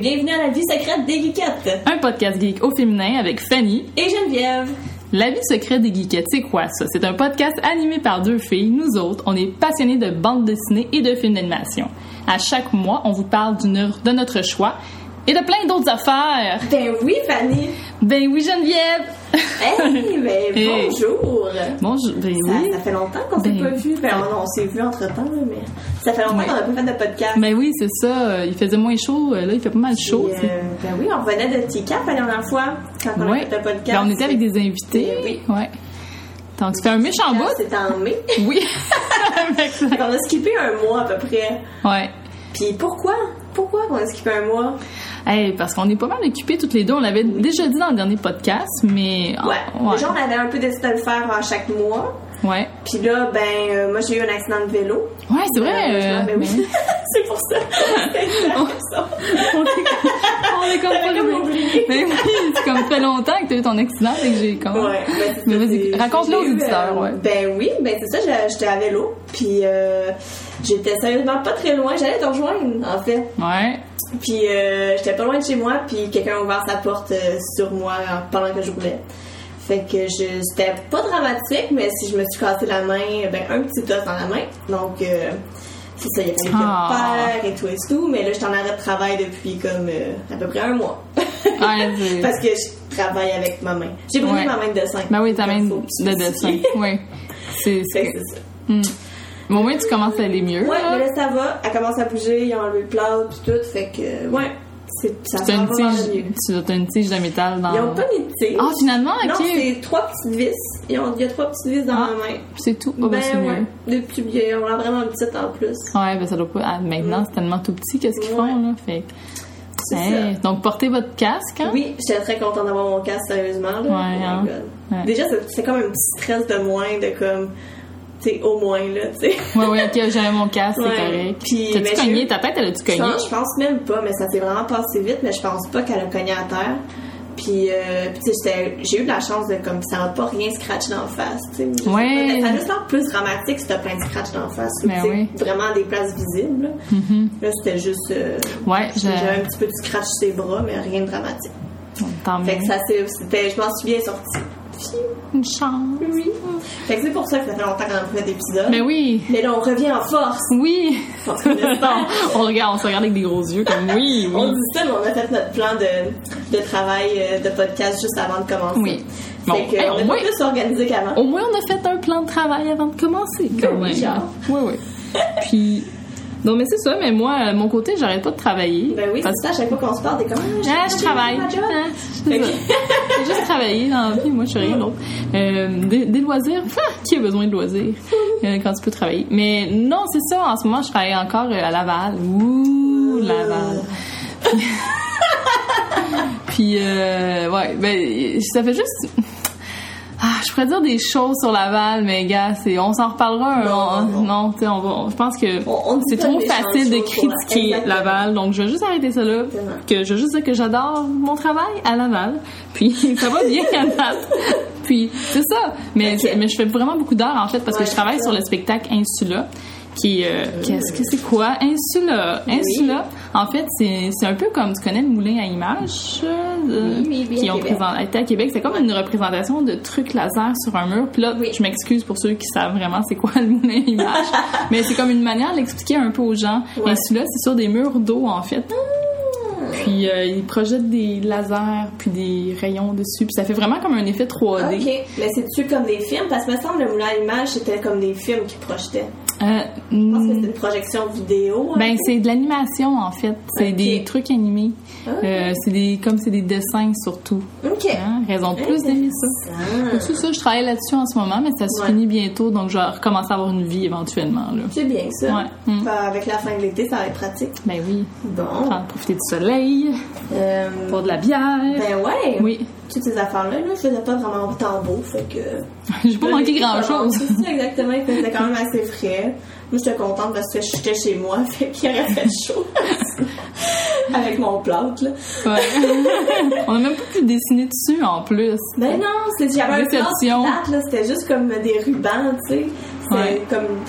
bienvenue à la vie secrète des geekettes. Un podcast geek au féminin avec Fanny et Geneviève. La vie secrète des geekettes, c'est quoi ça? C'est un podcast animé par deux filles. Nous autres, on est passionnés de bande dessinée et de films d'animation. À chaque mois, on vous parle d'une œuvre de notre choix et de plein d'autres affaires. Ben oui, Fanny. Ben oui, Geneviève. Hey, ben bonjour. Bonjour, ben oui. Ça fait longtemps qu'on s'est pas vu. Ben on s'est vu entre-temps, là, mais ça fait longtemps qu'on n'a pas fait de podcast. Ben oui, c'est ça. Il faisait moins chaud. Là, il fait pas mal chaud. Ben oui, on revenait de TCAP la dernière fois, quand on a fait le podcast. Ben, on était avec des invités. Oui. Ouais. Donc, c'était un méchant bout. C'était en mai. Oui. On a skippé un mois à peu près. Ouais. Puis pourquoi? Pourquoi qu'on a skippé un mois? Hey, parce qu'on est pas mal occupés toutes les deux. On l'avait déjà dit dans le dernier podcast, mais... Ouais. Déjà, on avait un peu décidé de le faire à chaque mois. Ouais. Puis là, moi, j'ai eu un accident de vélo. Ouais, c'est vrai. Oui. C'est pour ça. On est comme pas oublié. Mais oui, c'est comme fait longtemps que tu as eu ton accident et que j'ai comme... Ouais. Mais vas-y, raconte-le aux auditeurs. Ouais. Ben oui, c'est ça, j'étais à vélo. Puis j'étais sérieusement pas très loin. J'allais te rejoindre, en fait. Ouais. Puis j'étais pas loin de chez moi, puis quelqu'un a ouvert sa porte sur moi pendant que je roulais. Fait que c'était pas dramatique, mais si je me suis cassé la main, un petit os dans la main. Donc c'est ça, il y a fallu que je repère et tout, mais là j'étais en arrêt de travail depuis comme à peu près un mois. Parce que je travaille avec ma main. J'ai brûlé ma main de dessin. Ben oui, ta main de dessin. Oui. C'est ça. Mais au moins, tu commences à aller mieux. Ouais, mais là, ça va. Elle commence à bouger, ils ont enlevé le plâtre et tout. Fait que, ça va vraiment mieux. Tu as une tige de métal dans... Ils n'ont pas mis de tige. Ah, finalement, OK. Non, c'est 3 petites vis. Il y a 3 petites vis dans ma main. C'est tout. C'est mieux. Des petits billets. On l'a vraiment petite en plus. Ouais, ça doit pas... Maintenant, c'est tellement tout petit. Qu'est-ce qu'ils font, là? Fait c'est ça. Donc, portez votre casque, hein? Oui, j'étais très contente d'avoir mon casque, sérieusement. Là. Ouais. Déjà, c'est comme un petit stress de moins de comme... T'sais, au moins, là, tu sais. Oui, OK, j'avais mon casque, c'est correct. T'as-tu cogné? Ta tête, elle a-tu cogné? Je pense même pas, mais ça s'est vraiment passé vite, mais je pense pas qu'elle a cogné à terre. Puis tu sais, j'ai eu de la chance de, comme, ça m'a pas rien scratch d'en face, tu sais. Ouais. Ça a juste l'air plus dramatique si t'as plein de scratch d'en face. Oui. Vraiment des places visibles, là. Là, c'était juste... j'avais un petit peu de scratch sur ses bras, mais rien de dramatique. Fait que je m'en suis bien sortie. Une chance. Oui. Fait que c'est pour ça que ça fait longtemps qu'on a fait d'épisodes. Mais oui. Mais là, on revient en force. Oui. On se regarde avec des gros yeux comme oui. On dit ça, mais on a fait notre plan de travail de podcast juste avant de commencer. Oui. Fait qu'on est pas plus organisé qu'avant. Au moins, on a fait un plan de travail avant de commencer. Oui. Puis... Non, mais c'est ça, mais moi, mon côté, j'arrête pas de travailler. Ben oui, c'est ça, à chaque fois qu'on se parle, t'es comme... je travaille. J'ai juste travaillé dans la vie, moi, je fais rien d'autre. Des loisirs, qui a besoin de loisirs quand tu peux travailler? Mais non, c'est ça, en ce moment, je travaille encore à Laval. Ouh, Laval. Puis, ça fait juste... je pourrais dire des choses sur Laval, mais gars, on s'en reparlera. Je pense que c'est trop facile de critiquer Laval, donc je vais juste arrêter ça là. Je vais juste dire que j'adore mon travail à Laval, puis ça va bien à date. Puis c'est ça. Mais je fais vraiment beaucoup d'heures en fait parce que je travaille sur le spectacle Insula. Qu'est-ce que c'est quoi? Insula. En fait, c'est un peu comme, tu connais le moulin à images qui ont été à Québec. C'est comme une représentation de trucs laser sur un mur. Puis là, je m'excuse pour ceux qui savent vraiment c'est quoi le moulin à images. Mais c'est comme une manière d'expliquer un peu aux gens. Insula, c'est sur des murs d'eau, en fait. Puis ils projettent des lasers puis des rayons dessus. Puis ça fait vraiment comme un effet 3D. OK. Mais c'est-tu comme des films? Parce que me semble le moulin à images, c'était comme des films qui projetaient. Je pense que c'est une projection vidéo. C'est de l'animation, en fait. C'est des trucs animés. C'est des dessins, surtout. OK. Raison de plus d'aimer ça. C'est ça, je travaille là-dessus en ce moment, mais ça se finit bientôt, donc je vais recommencer à avoir une vie éventuellement. Là. C'est bien ça. Avec la fin de l'été, ça va être pratique. Ben oui. Bon. Profiter du soleil, pour de la bière. Ben ouais. Oui. Toutes ces affaires-là, je faisais pas vraiment au tambour, fait que... J'ai pas manqué grand-chose. C'est ça, exactement. Il faisait quand même assez frais. Moi, j'étais contente parce que j'étais chez moi, fait qu'il aurait fait chaud. Avec mon plâtre, là. Ouais. On a même pas pu dessiner dessus, en plus. Ben non, j'avais un plâtre plate, là. C'était juste comme des rubans, tu sais. C'était comme...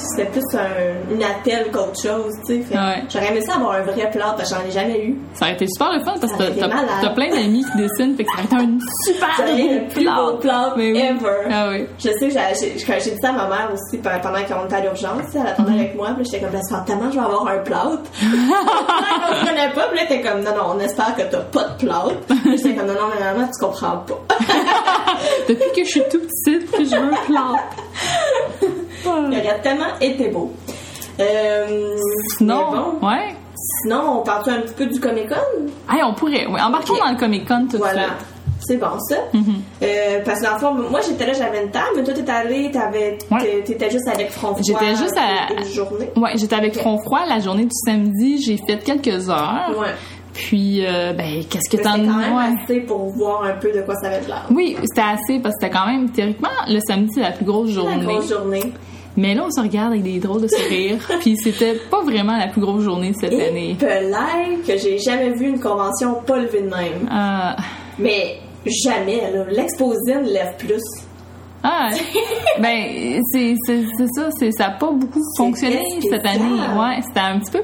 c'était plus une attelle qu'autre chose, tu sais. J'aurais aimé ça avoir un vrai plâtre, parce que j'en ai jamais eu. Ça aurait été super le fun, parce que t'as plein d'amis qui dessinent, fait que ça aurait été un super le plus beau plâtre ever. Ah oui. Je sais que j'ai dit ça à ma mère aussi pendant qu'on était à l'urgence, elle attendait avec moi, puis j'étais comme, ça fait tellement que je vais avoir un plâtre. On se connaît pas, puis là, t'es comme, non, on espère que t'as pas de plâtre. Puis j'étais comme, non, mais maman, tu comprends pas. Depuis que je suis tout petite, que je veux un plâtre. Il aurait tellement été beau. Sinon, Sinon, on parle un petit peu du Comic-Con? Hey, on pourrait, oui. Embarquons dans le Comic-Con tout de suite. C'est bon, ça. Parce que dans le fond, moi, j'étais là, j'avais une table, mais toi, t'étais allée, t'étais juste avec Front Froid. J'étais juste une journée. Ouais, j'étais avec Front Froid la journée du samedi. J'ai fait quelques heures. Ouais. Puis, qu'est-ce que t'en as? C'était quand même assez pour voir un peu de quoi ça avait l'air. Oui, c'était assez, parce que c'était quand même, théoriquement, le samedi, c'est la plus grosse journée. La grosse journée. Mais là, on se regarde avec des drôles de sourires. Puis c'était pas vraiment la plus grosse journée de cette année. Peut-être que j'ai jamais vu une convention pas levée de même. Mais jamais, là. L'Exposine lève plus. C'est ça. Ça a pas beaucoup fonctionné cette année. Ouais, c'était un petit peu...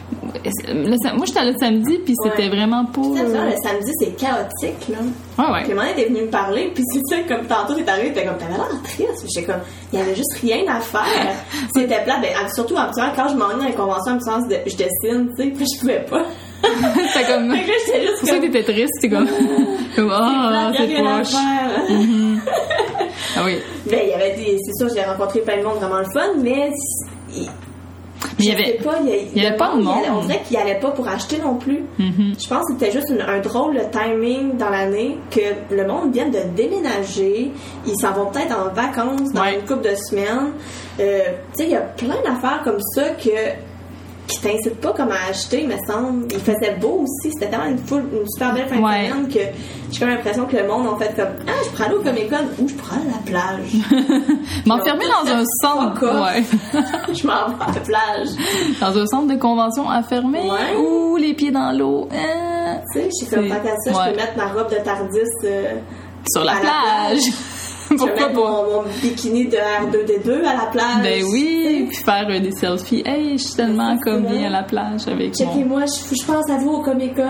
Moi, j'étais le samedi, puis c'était vraiment pas... Le samedi, c'est chaotique, là. Ouais. Puis, maman était venue me parler, puis c'est ça, comme tantôt, t'es arrivé, t'es comme, t'avais l'air triste. J'étais comme, il y avait juste rien à faire. C'était plat. Surtout, habituellement, quand je m'ennuie à une convention, je dessine, tu sais, puis je pouvais pas. C'était comme... Fait que là, j'étais juste pour ça que t'étais triste, c'est comme... c'est poche. Ah oui. Ben, il y avait c'est sûr, j'ai rencontré plein de monde vraiment le fun, mais il y avait pas de monde. On dirait qu'il n'y allait pas pour acheter non plus. Je pense que c'était juste un drôle de timing dans l'année que le monde vient de déménager. Ils s'en vont peut-être en vacances dans une couple de semaines. Tu sais, il y a plein d'affaires comme ça qui t'incitent pas comme à acheter, me semble. Il faisait beau aussi. C'était tellement une super belle fin de semaine que j'ai comme l'impression que le monde en fait comme je prends aller au Comic-Con ou je prends à la plage. M'enfermer dans un centre. Je m'en vais à la plage. Dans un centre de convention enfermé ou les pieds dans l'eau. Tu sais, je suis comme pas qu'à ça, je peux mettre ma robe de Tardis sur la plage. Pourquoi pas? Mon bikini de R2D2 à la plage. Ben oui, puis faire des selfies. Hey, je suis tellement comme bien à la plage avec checkez-moi, je pense à vous au Comic-Con.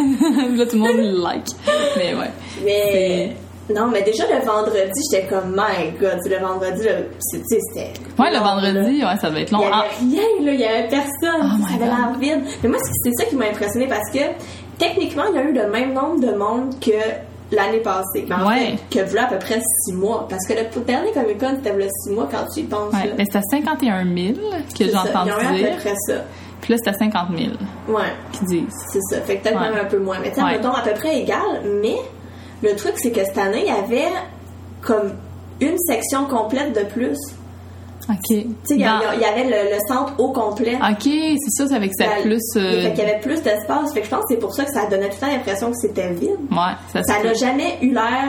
Là, tout le monde le like. Mais Mais... Non, mais déjà le vendredi, j'étais comme, my God, le vendredi, c'était... Ouais, le vendredi, ça devait être long. Il y avait rien, là, il y avait personne. Ça avait l'air vide. Mais moi, c'est ça qui m'a impressionné parce que, techniquement, il y a eu le même nombre de monde que l'année passée. Mais en fait, que voilà à peu près 6 mois. Parce que le dernier Comic-Con, c'était voilà 6 mois quand tu y penses. Ouais, mais c'était 51 000 que j'ai entendu dire. Il y a à peu près ça. Puis là, c'était 50 000 qui disent. C'est ça. Fait que peut-être même un peu moins. Mais tu sais, mettons à peu près égal. Mais le truc, c'est que cette année, il y avait comme une section complète de plus. OK. Tu sais, il y avait le centre au complet. OK, c'est ça, avec ça plus... Fait qu'il y avait plus d'espace. Fait que je pense que c'est pour ça que ça donnait tout le temps l'impression que c'était vide. Ouais, ça n'a jamais eu l'air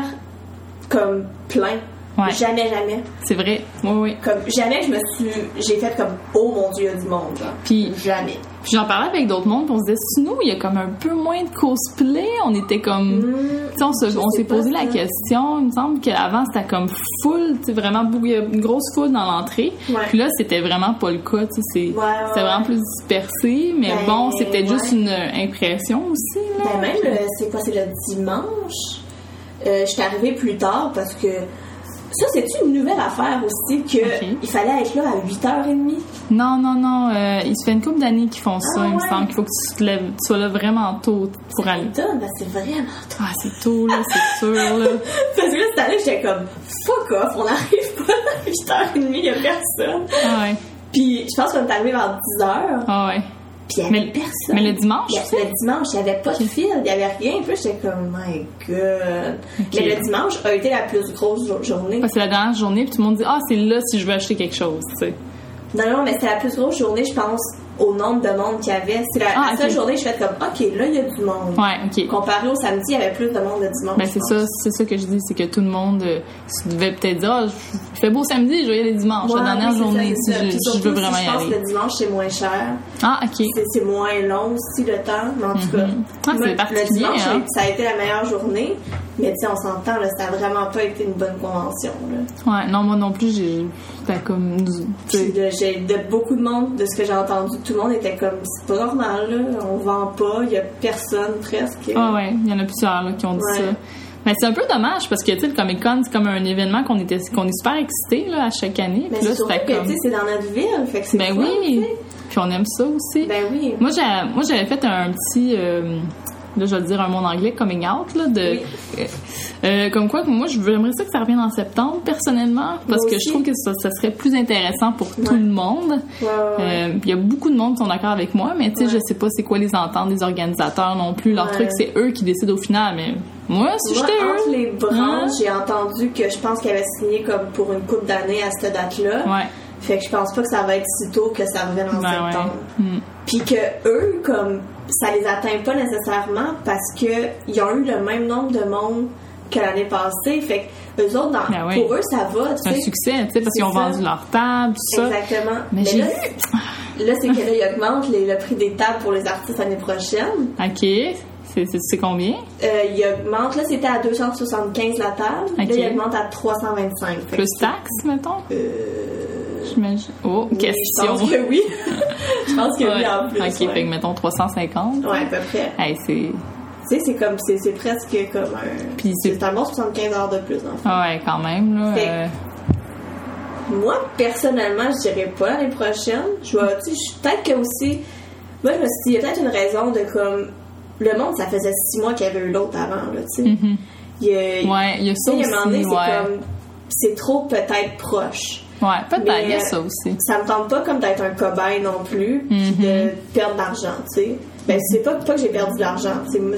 comme plein. Ouais. Jamais. C'est vrai. Oui. Comme jamais j'ai fait comme oh mon Dieu, il y a du monde. Puis jamais. Puis j'en parlais avec d'autres mondes, puis on se disait sinon il y a comme un peu moins de cosplay. On était comme, on s'est posé la question. Il me semble qu'avant c'était comme full, tu sais vraiment il y a une grosse foule dans l'entrée. Ouais. Puis là c'était vraiment pas le cas, tu sais c'est vraiment plus dispersé. Mais bon, c'était juste une impression aussi là. Même c'est le dimanche. Je suis arrivée plus tard parce que ça, c'est-tu une nouvelle affaire aussi qu'il fallait être là à 8h30? Non. Il se fait une couple d'années qu'ils font ça. Il me semble qu'il faut que tu sois là vraiment tôt pour aller. C'est vraiment tôt. Ah, c'est tôt, là, c'est sûr, là. Parce que là, cette année, j'étais comme, fuck off, on n'arrive pas à 8h30, il n'y a personne. Ah ouais. Puis, je pense qu'on est arrivé vers 10h. Ah ouais. Puis il n'y avait personne. Mais le dimanche, le dimanche, il n'y avait pas de fil, il n'y avait rien. Puis j'étais comme, my God. Okay. Mais le dimanche a été la plus grosse journée. C'est la dernière journée, puis tout le monde dit, c'est là si je veux acheter quelque chose, tu sais. Non, mais c'est la plus grosse journée, je pense, au nombre de monde qu'il y avait. C'est la seule journée, je fais comme, OK, là, il y a du monde. Ouais, OK. Comparé au samedi, il y avait plus de monde le dimanche. Ben, c'est ça que je dis, c'est que tout le monde devait peut-être dire, il fait beau samedi, je vais y aller dimanche, la dernière journée, si je veux vraiment y aller. Je pense que le dimanche, c'est moins cher. Ah, OK. C'est moins long aussi, le temps, mais en tout cas. C'est particulier, le dimanche, ça a été la meilleure journée, mais tu sais, on s'entend, là, ça a vraiment pas été une bonne convention, là. Ouais, non, moi non plus, c'était comme... J'ai de beaucoup de monde, de ce que j'ai entendu, tout le monde était comme, c'est pas normal, là, on vend pas, il y a personne presque. Ah ouais, il y en a plusieurs là, qui ont dit ça. Mais c'est un peu dommage parce que tu sais, le Comic-Con, c'est comme un événement qu'on est super excités là, à chaque année. Mais là, surtout que c'est dans notre ville, fait que c'est fun, oui, puis on aime ça aussi. Ben oui. Moi j'avais fait un petit... là, je vais le dire un mot en anglais, coming out, là, comme quoi, moi, j'aimerais ça que ça revienne en septembre, personnellement, parce que je trouve que ça serait plus intéressant pour tout le monde. Il y a beaucoup de monde qui sont d'accord avec moi, mais tu sais, je sais pas c'est quoi les ententes des organisateurs non plus. Leur truc, c'est eux qui décident au final, mais moi, si j'étais eux... Entre les branches, j'ai entendu que je pense qu'ils avaient signé comme pour une couple d'années à cette date-là. Fait que je pense pas que ça va être si tôt que ça revienne en septembre. Puis que eux, comme, ça les atteint pas nécessairement parce que ils ont eu le même nombre de monde que l'année passée. Fait que eux autres, pour eux, ça va. C'est un succès, tu sais, parce qu'ils ont vendu leur table, tout ça. Exactement. Mais là, c'est que là, ils augmentent le prix des tables pour les artistes l'année prochaine. OK. C'est combien? Il augmente, là, c'était à 275 la table. Là, il augmente à 325. Plus taxes, mettons? J'imagine. Oh, oui, question. Je pense que oui. Je pense que oui, en plus. OK, fait que mettons 350. Ouais, à peu près. Hey, tu sais, c'est presque comme un... Puis c'est un bon 75 heures de plus, en fait. Ouais, quand même, là. Moi, personnellement, je dirais pas l'année prochaine. Peut-être que aussi... Moi, je me suis dit, il y a peut-être une raison de comme... Le monde, ça faisait 6 mois qu'il y avait eu l'autre avant, là, tu sais. Il y a ça aussi, comme... C'est trop peut-être proche. Ouais, peut-être, il y a ça aussi. Ça me tente pas comme d'être un cobaye non plus, puis de perdre de l'argent, tu sais. Ben, c'est pas que j'ai perdu de l'argent,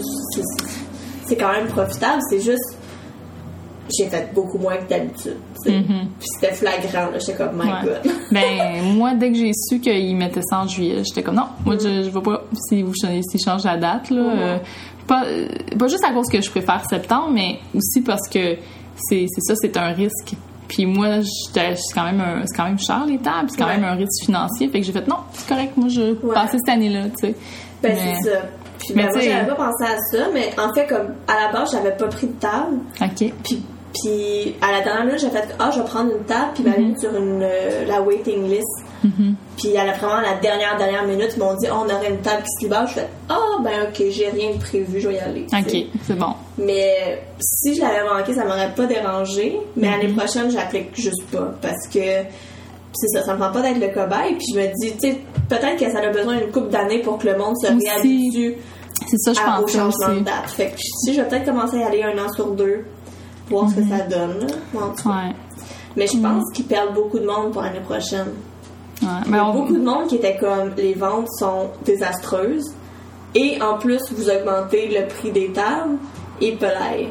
c'est quand même profitable, c'est juste... J'ai fait beaucoup moins que d'habitude, tu sais. Puis c'était flagrant, là, j'étais comme, my God. Ben, moi, dès que j'ai su qu'ils mettaient ça en juillet, j'étais comme, non, moi, je vais pas, s'ils changent la date, là. Pas juste à cause que je préfère septembre, mais aussi parce que c'est un risque. Puis moi, c'est quand même cher, les tables, c'est quand même un risque financier. Fait que j'ai fait, non, c'est correct, moi, je vais passer cette année-là, tu sais. Ben, c'est ça. Puis moi, j'avais pas pensé à ça, mais en fait, comme, à la base, j'avais pas pris de table. OK. Puis à la dernière minute, j'ai fait, je vais prendre une table, puis m'aller sur la waiting list. Puis à la dernière minute, ils m'ont dit, on aurait une table qui se libère. Je fais, ben ok, j'ai rien de prévu, je vais y aller. Ok, c'est bon. Mais si je l'avais manqué, ça m'aurait pas dérangé. Mais l'année prochaine, j'applique juste pas. Parce que c'est ça me prend pas d'être le cobaye. Puis je me dis, tu sais, peut-être que ça a besoin d'une couple d'années pour que le monde se réhabitue au changement de date. Fait que si je vais peut-être commencer à y aller 1 an sur 2, voir ce que ça donne. Mais je pense qu'ils perdent beaucoup de monde pour l'année prochaine. Il y a beaucoup de monde qui était comme, les ventes sont désastreuses et en plus vous augmentez le prix des tables et pelaille.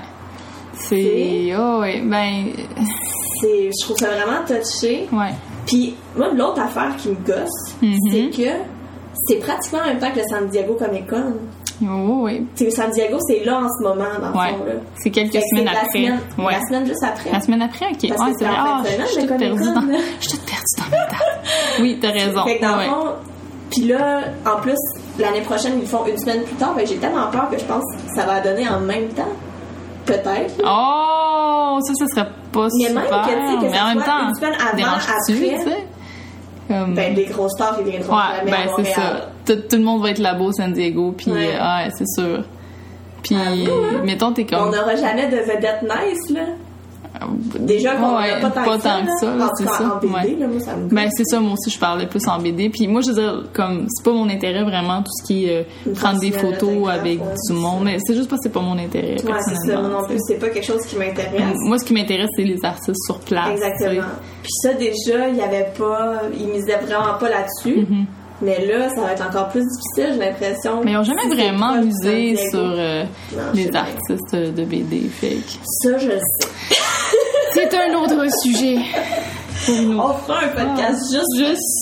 Je trouve ça vraiment touché. Puis moi, l'autre affaire qui me gosse, c'est que c'est pratiquement en même temps que le San Diego Comic-Con. Le San Diego, c'est là en ce moment, dans le fond. Là. C'est quelques semaines après. La semaine juste après. La semaine après, OK. Parce que c'est vrai. Je suis toute perdue dans mes dates. Oui, t'as raison. Fait que dans le fond, puis là, en plus, l'année prochaine, ils le font une semaine plus tard. J'ai tellement peur que je pense que ça va donner en même temps. Peut-être. Oh, ça serait pas super. Mais même que mais en même temps, une semaine avant, après... Ben, les grosses stars, ils viendront jamais à Montréal. C'est ça. Tout le monde va être là-bas au San Diego, puis c'est sûr. Puis, mettons, t'es comme... On n'aura jamais de vedette nice, là. Déjà qu'on n'a pas tant que ça, là, c'est ça. En BD, là, moi, ça me... Ben, c'est ça, moi aussi, je parlais plus en BD. Puis moi, je veux dire, comme, c'est pas mon intérêt vraiment, tout ce qui est prendre des photos avec du monde. Mais c'est juste parce que c'est pas mon intérêt, personnellement. C'est ça, moi non plus, c'est pas quelque chose qui m'intéresse. Moi, ce qui m'intéresse, c'est les artistes sur place. Exactement. Puis ça, déjà, il y avait pas... Ils misaient vraiment pas là-dessus. Mais là, ça va être encore plus difficile, j'ai l'impression. Mais ils n'ont jamais vraiment misé sur les artistes de BD. Fake. Ça, je le sais. C'est un autre sujet pour nous. On fera un podcast juste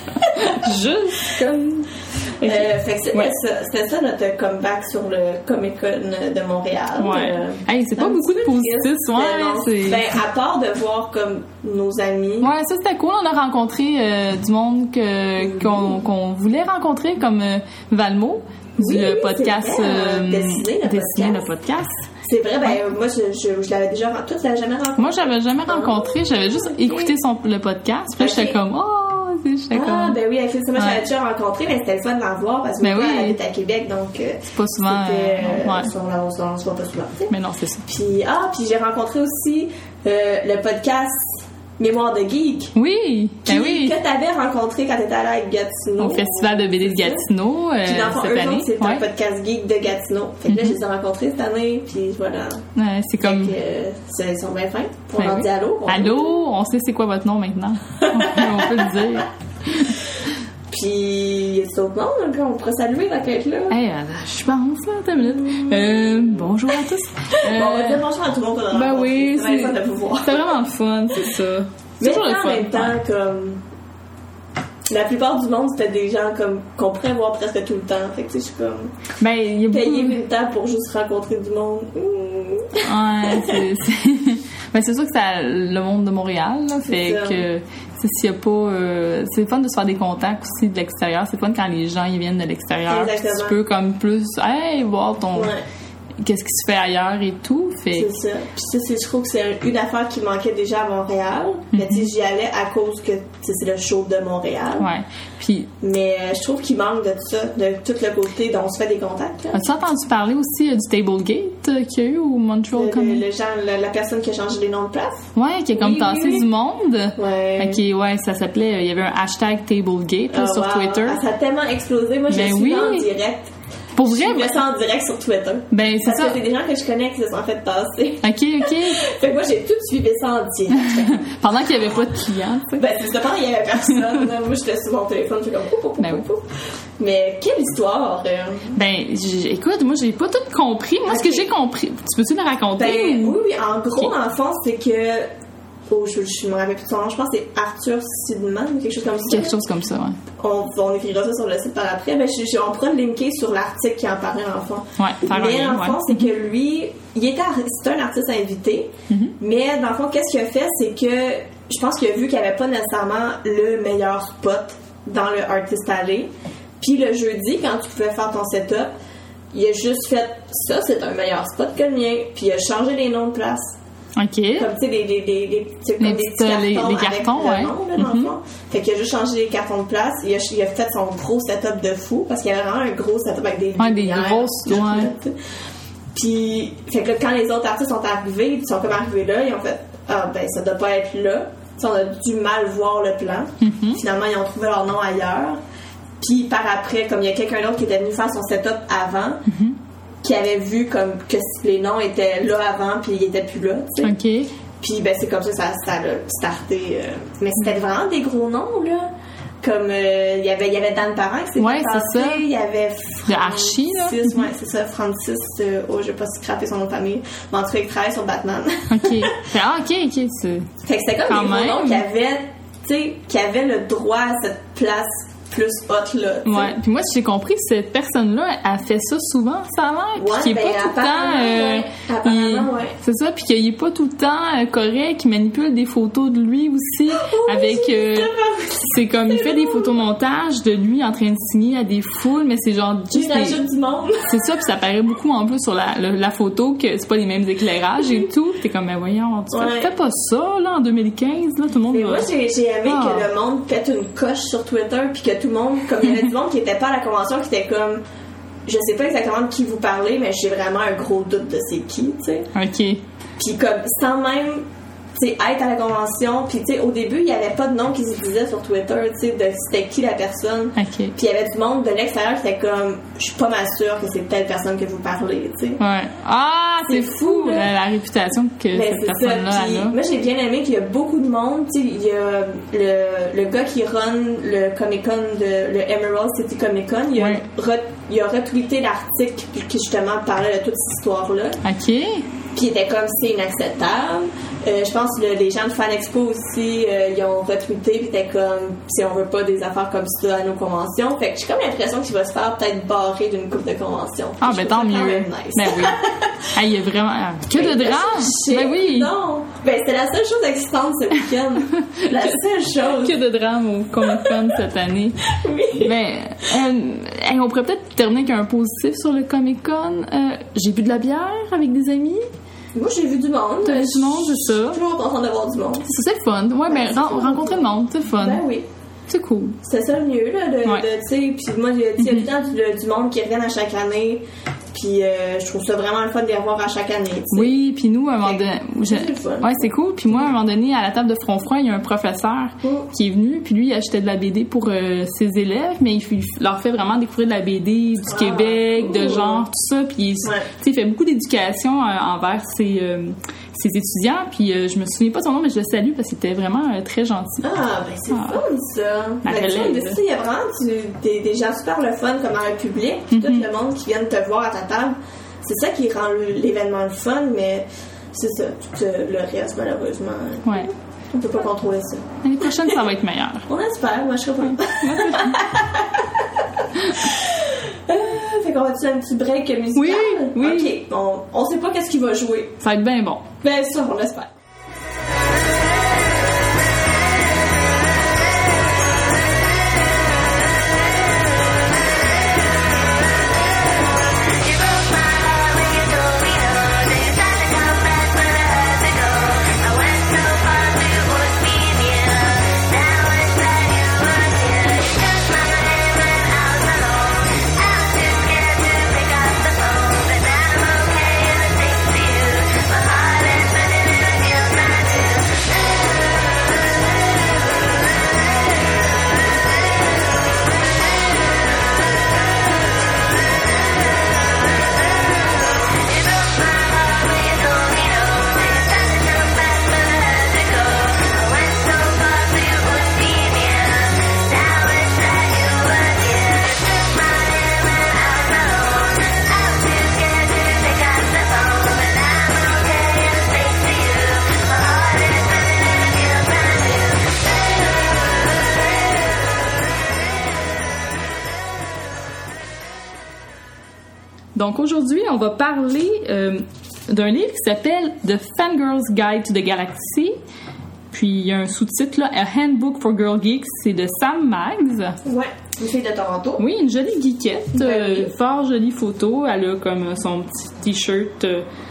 Juste comme... Okay. Fait que c'était ça notre comeback sur le Comic-Con de Montréal. Hey, c'est pas beaucoup de positifs, Ben, à part de voir comme nos amis. Ouais, ça c'était cool. On a rencontré du monde qu'on voulait rencontrer, comme Valmo, le podcast Dessiner le podcast. C'est vrai, moi je l'avais déjà rencontré. Toi, tu l'avais jamais rencontré? Moi, j'avais jamais rencontré. J'avais juste écouté le podcast. Puis j'étais comme, ben oui, avec ça, moi j'avais déjà rencontré, mais c'était le fun de l'en voir parce que moi, elle habite à Québec, donc c'est pas souvent. On se voit pas souvent. Mais non, c'est ça. Puis j'ai rencontré aussi le podcast Mémoire de Geek. Oui, que t'avais rencontré quand t'étais allée à Gatineau. Au Festival de BD de Gatineau cette année. C'est un podcast geek de Gatineau. Fait que là, je les ai rencontrés cette année, puis voilà. Ouais, c'est comme... Ils sont bien fins. On leur dit allô. Allô, on sait c'est quoi votre nom maintenant. On peut le dire. Puis, il y a d'autres noms qu'on pourrait saluer dans quelque là. Je pense, là, t'as une minute. Bonjour à tous. On va dire bonjour à tout le monde qu'on a rencontré. Oui, c'est fun de vous voir. C'est vraiment le fun, c'est ça. Mais en même temps, comme... La plupart du monde, c'était des gens comme qu'on pourrait voir presque tout le temps. Fait que, tu sais, je suis comme... il y a payer 1000 temps pour juste rencontrer du monde. Ouais, c'est sûr que c'est le monde de Montréal, là, fait que... S'il y a pas... c'est fun de se faire des contacts aussi de l'extérieur. C'est fun quand les gens ils viennent de l'extérieur. Tu peux comme plus... voir ton... Ouais. Qu'est-ce qui se fait ailleurs et tout. C'est ça. Puis ça, je trouve que c'est une affaire qui manquait déjà à Montréal. Mais tu sais, j'y allais à cause que c'est le show de Montréal. Ouais. Puis... Mais je trouve qu'il manque de ça, de tout le côté dont on se fait des contacts. Là. As-tu entendu parler aussi du Tablegate qu'il y a eu au Montreal Comic? La personne qui a changé les noms de place? Ouais, qui a comme tassé du monde. Ouais. Ça s'appelait... Il y avait un hashtag Tablegate sur Twitter. Ça a tellement explosé. Moi, je suis en direct. Pour vrai? Je me sens en direct sur Twitter. Ben, c'est ça. Parce que c'est des gens que je connais qui se sont fait tasser. OK. Fait que moi, j'ai tout suivi ça en direct. Pendant qu'il n'y avait pas de clients, tu sais. Ben, c'est ça. Pendant qu'il n'y avait personne. Moi, j'étais sur mon téléphone. Je suis comme... Mais quelle histoire! Écoute, moi, j'ai pas tout compris. Moi, ce que j'ai compris... Tu peux-tu me raconter? Oui. En gros, en fond, c'est que... je me rappelle plus de son nom, je pense que c'est Arthur Sidman ou quelque chose comme ça. Quelque chose comme ça, ouais. On écrira ça sur le site par après. On pourra le linker sur l'article qui en parlait en fond. Ouais, mais en fond, c'est que lui, c'est un artiste invité, mais dans le fond, qu'est-ce qu'il a fait, c'est que je pense qu'il a vu qu'il n'y avait pas nécessairement le meilleur spot dans le Artist Alley. Puis le jeudi, quand tu pouvais faire ton setup, il a juste fait ça, c'est un meilleur spot que le mien. Puis il a changé les noms de place. OK. Comme, tu sais, des petits cartons, ouais. Nom, là, dans le fond. Fait qu'il a juste changé les cartons de place. Il a fait son gros setup de fou, parce qu'il y avait vraiment un gros setup avec des grosses, Puis, fait que là, quand les autres artistes sont arrivés, ils sont comme arrivés là, ils ont fait, ça doit pas être là. T'sais, on a dû mal voir le plan. Finalement, ils ont trouvé leur nom ailleurs. Puis, par après, comme il y a quelqu'un d'autre qui était venu faire son setup avant, qui avait vu comme que les noms étaient là avant puis ils étaient plus là, tu sais. OK. Puis c'est comme ça a starté. Mais c'était vraiment des gros noms, là. Comme il y avait Dan Parent qui s'est passé, il y avait Archie, là. Ouais, c'est ça, Francis, je vais pas scraper son nom de famille, mais en tout cas, il travaille sur Batman. OK. OK. Fait que c'était comme des gros noms qui avaient le droit à cette place plus hot là. Ouais. Puis moi, si j'ai compris, cette personne-là, elle fait ça souvent, ça a l'air. Puis qu'il est pas tout le temps. C'est ça. Puis qu'il est pas tout le temps correct. Il manipule des photos de lui aussi. Avec. C'est comme il fait des photomontages de lui en train de signer à des foules, mais c'est genre juste du monde. C'est ça. Puis ça paraît beaucoup en plus sur la photo que c'est pas les mêmes éclairages et tout. T'es comme, mais voyons, tu fais pas ça là en 2015 là, tout le monde. Mais moi, j'ai aimé que le monde pète une coche sur Twitter puis que tout le monde, comme il y avait du monde qui était pas à la convention, qui était comme, je sais pas exactement de qui vous parlez, mais j'ai vraiment un gros doute de c'est qui, tu sais. OK. Puis comme, sans même, tu sais, être à la convention, puis tu sais, au début, il y avait pas de nom qui se disait sur Twitter, tu sais, de c'était qui la personne. OK. Puis il y avait du monde de l'extérieur qui était comme, je suis pas mal sûre que c'est telle personne que vous parlez, tu sais. Ouais. Ah, c'est fou, la réputation que cette personne-là a. Moi, j'ai bien aimé qu'il y a beaucoup de monde, tu sais, il y a le gars qui run le Comic-Con le Emerald City Comic-Con, il a retweeté l'article qui justement parlait de toute cette histoire-là. OK. Puis il était comme, c'est inacceptable. Je pense que les gens de Fan Expo aussi, ils ont retweeté pis t'es comme si on veut pas des affaires comme ça à nos conventions. Fait que j'ai comme l'impression qu'il va se faire peut-être barrer d'une couple de conventions. Ah, ben tant mieux. Nice. Ben oui. Il y a vraiment que de drame. Ben oui. Non. Ben c'était la seule chose existante ce week-end. La seule chose. Que de drame au Comic-Con cette année. Oui. Ben, on pourrait peut-être terminer avec un positif sur le Comic-Con. J'ai bu de la bière avec des amis. Moi, j'ai vu du monde. T'as vu du monde, c'est ça. Je suis toujours contente d'avoir du monde. C'est fun. Ouais, ben, rencontrer le monde, c'est fun. Ben oui. C'est cool. C'est ça le mieux, là, tu sais. Puis moi, il y a tout le temps du monde qui revient à chaque année. Puis je trouve ça vraiment le fun de les revoir à chaque année. T'sais. Oui, puis nous, à un moment donné... Ouais, c'est cool. Puis moi, à un moment donné, à la table de front froid, il y a un professeur qui est venu. Puis lui, il achetait de la BD pour ses élèves, mais il leur fait vraiment découvrir de la BD du Québec, de genre, tout ça. Puis il fait beaucoup d'éducation envers ses étudiants. Puis je me souviens pas de son nom, mais je le salue parce qu'il était vraiment très gentil. Ah, ben c'est fun, ça. Il y a vraiment des gens super le fun, comme dans le public. Puis tout le monde qui vient te voir à ta table. C'est ça qui rend l'événement le fun, mais c'est ça. Tout le reste, malheureusement. Ouais. On peut pas contrôler ça. L'année prochaine, ça va être meilleur. On espère. Moi, je serai pas. Fait qu'on va-tu un petit break musical? Oui. OK. On sait pas qu'est-ce qu'il va jouer. Ça va être bien bon. Ben ça, on l'espère. Donc aujourd'hui, on va parler d'un livre qui s'appelle The Fangirl's Guide to the Galaxy. Puis il y a un sous-titre là, A Handbook for Girl Geeks, c'est de Sam Maggs. Ouais, une fille de Toronto. Oui, une jolie geekette, fort jolie photo. Elle a comme son petit t-shirt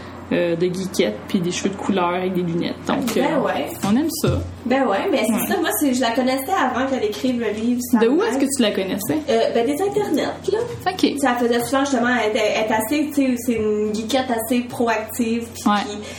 de geekette, puis des cheveux de couleur avec des lunettes. Donc, on aime ça. Ben ouais, mais c'est ça. Moi, je la connaissais avant qu'elle écrive le livre. De où est-ce que tu la connaissais? Des internets, là. OK. Ça faisait souvent, justement, elle est assez, tu sais, c'est une geekette assez proactive, puis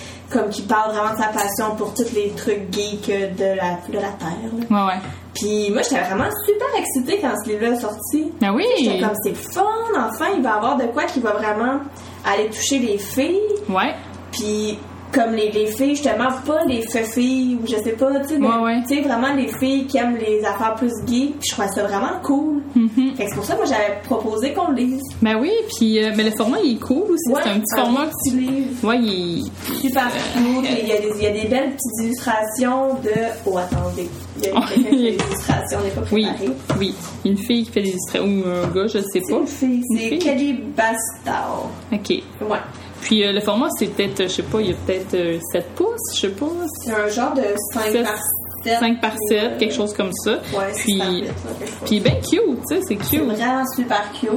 qui parle vraiment de sa passion pour tous les trucs geeks de la Terre, là. Ouais. Puis moi, j'étais vraiment super excitée quand ce livre-là est sorti. Ben oui! J'étais comme, c'est fun, enfin, il va y avoir de quoi qui va vraiment aller toucher les filles. Ouais. Puis comme les filles, justement, pas les filles ou je sais pas, tu sais, tu sais, vraiment les filles qui aiment les affaires plus geeks. Puis je trouvais ça vraiment cool. Mm-hmm. Fait que c'est pour ça que moi, j'avais proposé qu'on le lise. Ben oui, puis mais le format, il est cool aussi. Ouais, c'est un petit format petit livre. Ouais, il est super cool. Il y a des belles petites illustrations de... Oh, attendez. Il y a quelqu'un qui fait des illustrations, on n'est pas préparé. Oui. Une fille qui fait des illustrations, ou un gars, je sais pas. C'est une fille, c'est Kelly Bastard. OK. Ouais. Puis le format, c'est peut-être, je sais pas, il y a peut-être 7 pouces, je sais pas. C'est un genre de 5 par 7. 5 par 7, quelque chose comme ça. Ouais, c'est puis, puis ben cute, tu sais, c'est cute. C'est vraiment super cute.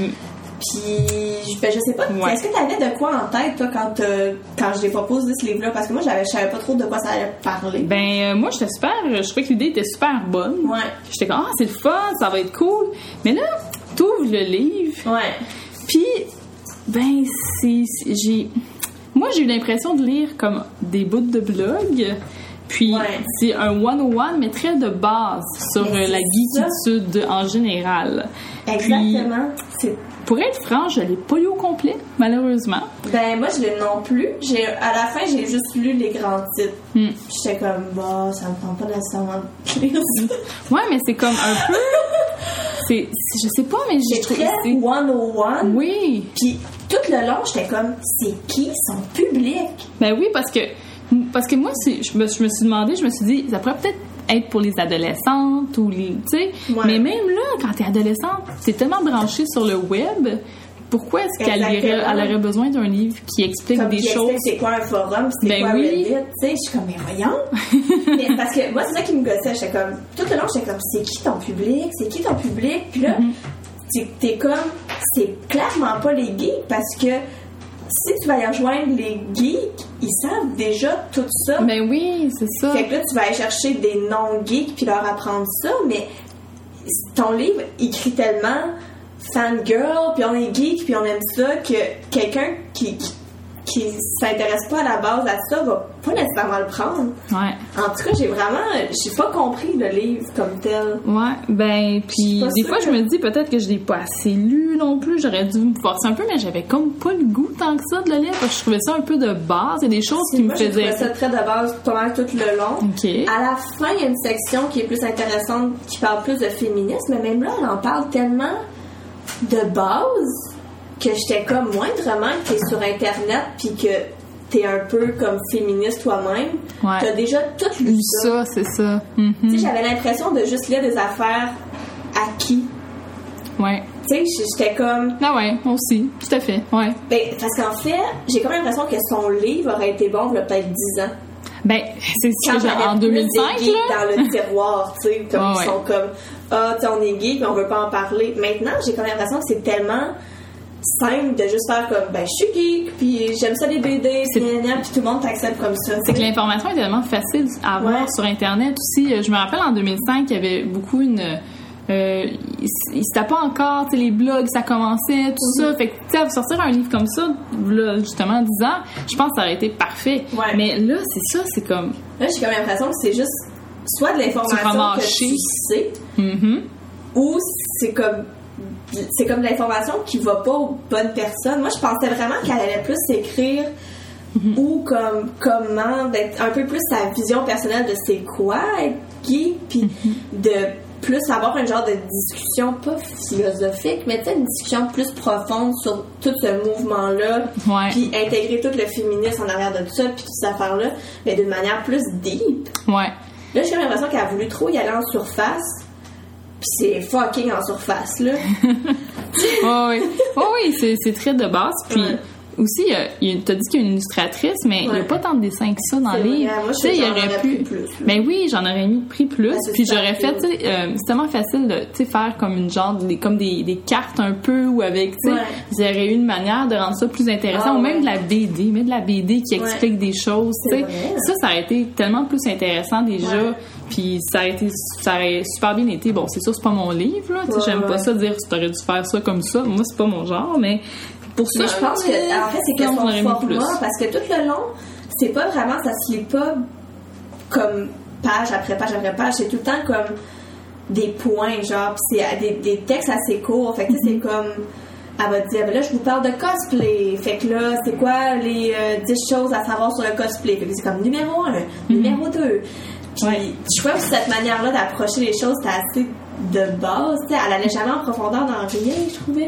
Puis, je sais pas, est-ce que t'avais de quoi en tête, toi, quand je l'ai proposé ce livre-là? Parce que moi, je savais pas trop de quoi ça allait parler. Ben, moi, je trouvais que l'idée était super bonne. Ouais. J'étais comme, c'est le fun, ça va être cool. Mais là, t'ouvres le livre. Ouais. Puis, ben, moi, j'ai eu l'impression de lire comme des bouts de blog. Puis, c'est un 101, mais très de base sur la geekitude en général. Exactement. Pour être franc, je l'ai pas lu au complet, malheureusement. Ben, moi, je l'ai non plus. À la fin, j'ai juste lu les grands titres. J'étais comme, ça me prend pas nécessairement de lire ça. Ouais, mais c'est comme un peu... je sais pas, mais j'ai trouvé... C'est très 101. Oui. Puis, tout le long, j'étais comme, c'est qui son public? Ben oui, parce que Parce que moi, je me suis dit, ça pourrait peut-être être pour les adolescentes ou les... Tu sais, mais même là, quand t'es adolescente, t'es tellement branchée sur le web... Pourquoi est-ce qu'elle aurait besoin d'un livre qui explique comme des choses? C'est quoi un forum? C'est quoi Reddit? Tu sais, je suis comme, mais voyons! Mais parce que moi, c'est ça qui me gossait. J'étais comme, tout le long, j'étais comme, c'est qui ton public? C'est qui ton public? Puis là, t'es comme, c'est clairement pas les geeks parce que si tu vas y rejoindre les geeks, ils savent déjà tout ça. Ben oui, c'est ça. Fait que là, tu vas aller chercher des non-geeks puis leur apprendre ça, mais ton livre écrit tellement... fangirl, puis on est geek, puis on aime ça, que quelqu'un qui s'intéresse pas à la base à ça va pas nécessairement le prendre. Ouais. En tout cas, j'ai pas compris le livre comme tel. Ouais, ben, puis des fois, je me dis peut-être que je l'ai pas assez lu non plus, j'aurais dû me forcer un peu, mais j'avais comme pas le goût tant que ça de le lire, parce que je trouvais ça un peu de base, il y a des choses qui me faisaient... Moi, je trouvais ça très de base pendant tout le long. Okay. À la fin, il y a une section qui est plus intéressante, qui parle plus de féminisme, mais même là, elle en parle tellement... de base que j'étais comme moindrement que t'es sur internet puis que t'es un peu comme féministe toi-même, t'as déjà tout lu ça. C'est ça. Tu sais, j'avais l'impression de juste lire des affaires acquis. Ouais. Tu sais, j'étais comme... Ah ouais, moi aussi, tout à fait, ouais. Ben, parce qu'en fait, j'ai comme l'impression que son livre aurait été bon il y a peut-être 10 ans. Ben, c'est ce que j'ai en 2005, là. Dans le tiroir, tu sais, comme ils sont comme, tu sais, on est geek, mais on veut pas en parler. Maintenant, j'ai comme l'impression que c'est tellement simple de juste faire comme, ben, je suis geek, puis j'aime ça les BD, puis tout le monde t'accepte comme ça. C'est que l'information est tellement facile à avoir sur Internet aussi. Je me rappelle en 2005, il y avait beaucoup c'était pas encore, tu sais, les blogs, ça commençait, tout ça. Fait que, tu sais, sortir un livre comme ça, là, justement, 10 ans, je pense que ça aurait été parfait. Ouais. Mais là, c'est ça, c'est comme... Là, j'ai comme l'impression que c'est juste soit de l'information que tu sais, ou c'est comme de l'information qui va pas aux bonnes personnes. Moi, je pensais vraiment qu'elle allait plus écrire ou comment, d'être un peu plus sa vision personnelle de c'est quoi être geek, puis de plus avoir un genre de discussion, pas philosophique, mais tu sais, une discussion plus profonde sur tout ce mouvement-là, puis intégrer tout le féminisme en arrière de tout ça, puis toutes ces affaires-là, mais d'une manière plus deep. Ouais. Là, j'ai l'impression qu'elle a voulu trop y aller en surface, puis c'est fucking en surface, là. Oui, c'est très de base, puis... Aussi, t'as dit qu'il y a une illustratrice, mais il n'y a pas tant de dessins que ça dans le livre. Moi, je j'en aurais pris plus. Ben oui, j'en aurais pris plus. Puis j'aurais fait, tu sais, c'est tellement facile de faire comme une genre, comme des cartes un peu, ou avec, tu sais, j'aurais eu une manière de rendre ça plus intéressant, ou même de la BD, mais de la BD qui explique des choses, tu sais. Ça aurait été tellement plus intéressant déjà. Puis ça aurait super bien été. Bon, c'est sûr, c'est pas mon livre, là. J'aime pas ça dire tu aurais dû faire ça comme ça. Moi, c'est pas mon genre, mais pour ça, je pense que en fait, c'est question de format, parce que tout le long, c'est pas vraiment, ça se lit pas comme page après page après page. C'est tout le temps comme des points, genre, pis c'est des textes assez courts. Fait que c'est comme, elle va te dire, ben là, je vous parle de cosplay. Fait que là, c'est quoi les 10 choses à savoir sur le cosplay? Fait que c'est comme numéro 1, numéro 2. Puis je crois que cette manière-là d'approcher les choses, c'était assez de base. T'sais, elle allait jamais en profondeur dans rien, je trouvais.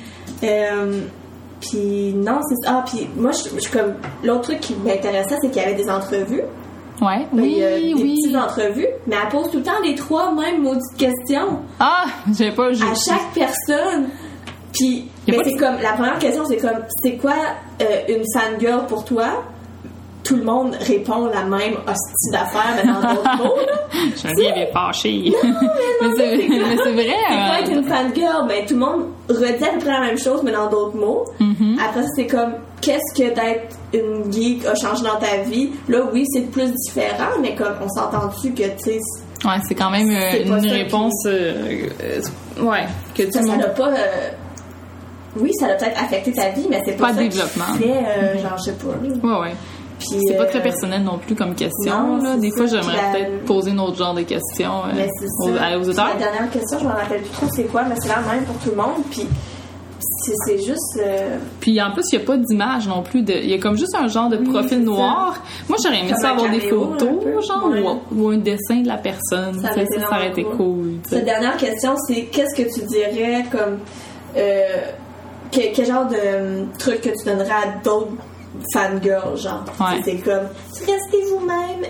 Puis non, c'est ça. Ah, puis moi, je comme l'autre truc qui m'intéressait, c'est qu'il y avait des entrevues. Ouais, des petites entrevues, mais elle pose tout le temps les 3 mêmes maudites questions. Ah, j'ai pas... À chaque personne. Puis, c'est comme, la première question, c'est comme, c'est quoi une fangirl pour toi? Tout le monde répond la même hostie d'affaires, mais dans d'autres mots, là. Je suis bien fâchée. Mais c'est vrai. C'est quoi être une fangirl? Ben, tout le monde redit à peu près la même chose, mais dans d'autres mots. Après, c'est comme, qu'est-ce que d'être une geek a changé dans ta vie? Là, oui, c'est plus différent, mais comme, on s'entend-tu que, tu sais... Ouais, c'est quand même une réponse... que ça n'a pas... oui, ça a peut-être affecté ta vie, mais c'est pas ça développement. Genre, je sais pas. Ouais. Puis, c'est pas très personnel non plus comme question. Non, là. Des fois, j'aimerais peut-être poser un autre genre de questions aux auteurs. La dernière question, je m'en rappelle plus trop c'est quoi, mais c'est la même pour tout le monde. Puis c'est juste... Puis en plus, il n'y a pas d'image non plus. Il y a comme juste un genre de profil noir. Moi, j'aurais aimé ça avoir des photos, genre, ou un dessin de la personne. Ça aurait été cool. La dernière question, c'est qu'est-ce que tu dirais comme... quel genre de truc que tu donnerais à d'autres fangirl, genre. C'est comme, restez vous-même.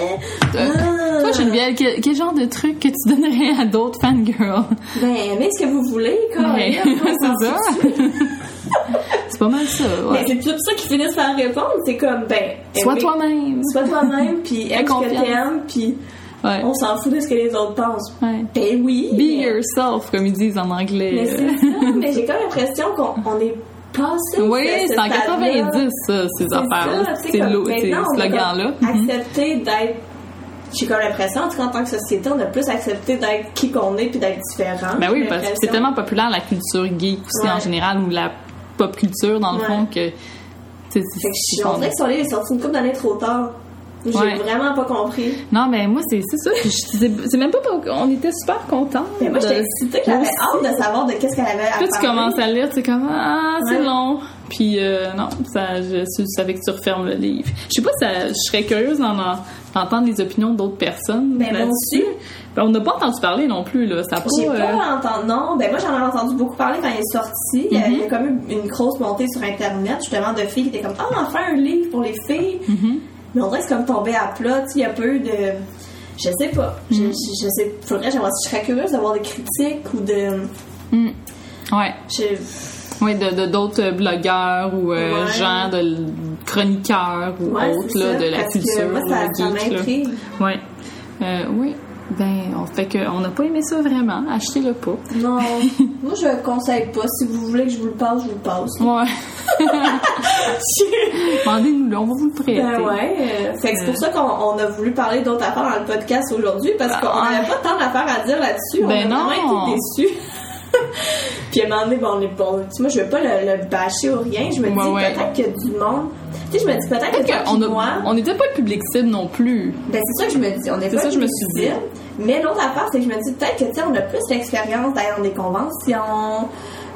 Toi, Geneviève, quel genre de truc que tu donnerais à d'autres fangirls? Ben, aimez ce que vous voulez, quoi. C'est ça. C'est pas mal ça, ouais. Mais c'est tout ça qu'ils finissent par répondre. C'est comme, ben, sois toi-même. Sois toi-même, puis aime ce que t'aimes, puis on s'en fout de ce que les autres pensent. Ouais. Ben oui. Be yourself, comme ils disent en anglais. Mais c'est ça, mais j'ai comme l'impression qu'on est passé. Oui, c'est en 90, ça, ces affaires-là. C'est ces slogans-là. Accepter d'être. J'ai comme l'impression, en tout cas, en tant que société, on a plus accepté d'être qui qu'on est puis d'être différent. Ben oui, parce que c'est tellement populaire la culture geek aussi en général, ou la pop culture dans le fond que. On dirait que son livre est sorti une couple d'années trop tard. J'ai vraiment pas compris. Non, mais moi, c'est ça. C'est même pas. On était super contents. Mais moi, j'étais excitée. J'avais hâte de savoir de qu'est-ce qu'elle avait à parler. Puis tu commences à lire, tu sais, comme c'est long. Puis non, je savais que tu refermes le livre. Je sais pas, je serais curieuse d'entendre les opinions d'autres personnes. Ben, moi aussi. Ben, on n'a pas entendu parler non plus, là. J'ai pas entendu. Non, ben moi, j'en ai entendu beaucoup parler quand il est sorti. Il y a comme eu une grosse montée sur Internet, justement, de filles qui étaient comme, on va faire un livre pour les filles. Mais on dirait que c'est comme tombé à plat. Il y a peu de. Je sais pas. Je sais. Je serais curieuse d'avoir des critiques ou de. Ouais. Oui, d'autres blogueurs ou gens de chroniqueurs ou autres là, de la culture. Moi, ça m'intrigue. Oui. Oui. Ben, on n'a pas aimé ça vraiment. Achetez-le pas. Non. Moi, je le conseille pas. Si vous voulez que je vous le passe, je vous le passe. Ouais. Demandez-nous-le, on va vous le prêter. Ben ouais. Fait que c'est pour ça qu'on a voulu parler d'autres affaires dans le podcast aujourd'hui, parce qu'on n'avait pas tant d'affaires à dire là-dessus. On a vraiment été déçus. Puis à un moment donné, on est bon. Moi, je veux pas le bâcher ou rien. Je me dis peut-être qu'il y a du monde. Tu sais, je me dis peut-être que on n'était pas le public cible non plus. Ben, c'est ça que je me dis. On n'est pas le public cible. Mais l'autre affaire, c'est que je me dis peut-être que, tu sais, on a plus d'expérience d'aller dans des conventions.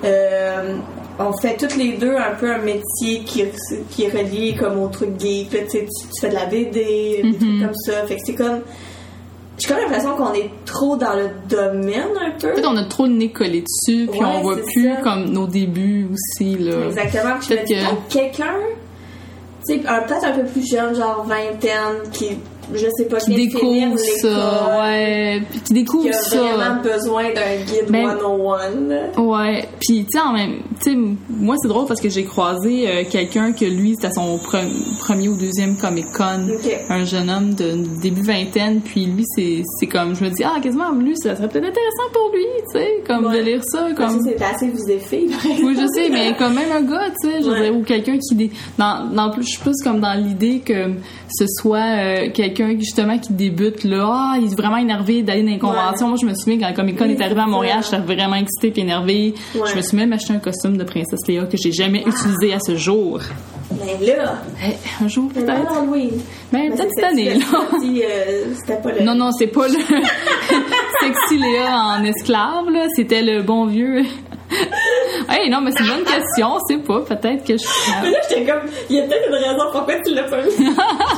On fait toutes les deux un peu un métier qui est relié comme au truc geek. Tu sais, tu fais de la BD, des trucs comme ça. Fait que c'est comme. J'ai comme l'impression qu'on est trop dans le domaine un peu. En fait, on a trop le nez collé dessus, puis on voit plus comme nos débuts aussi, là. Exactement. Puis je me dis, peut-être quelqu'un, tu sais, peut-être un peu plus jeune, genre vingtaine, qui, je sais pas, qui découvre ça, puis qui découvre ça. Qui a vraiment besoin d'un guide 101. Ouais, puis tu sais, moi c'est drôle parce que j'ai croisé quelqu'un que lui, c'était son premier ou deuxième Comic-Con, un jeune homme de début vingtaine, puis lui, c'est comme, je me dis, quasiment lui, ça serait peut-être intéressant pour lui, tu sais, comme de lire ça. Comme... c'est assez visé filles. Oui, je sais, mais comme même un gars, tu sais, je dirais, ou quelqu'un qui... je suis plus comme dans l'idée que ce soit quelqu'un justement qui débute là, il est vraiment énervé d'aller dans les conventions. Moi, je me souviens quand le Comic-Con est arrivé à Montréal, j'étais vraiment excitée et énervée. Je me suis même acheté un costume de princesse Léa que j'ai jamais utilisé à ce jour. Mais là, un jour peut-être. Halloween. Mais peut-être cette année là. C'était pas le. Non, c'est pas le sexy Léa en esclave là. C'était le bon vieux. Hey, non, mais c'est une bonne question. C'est pas, peut-être que je. Mais là, j'étais comme, il y a peut-être une raison pourquoi tu l'as pas mis.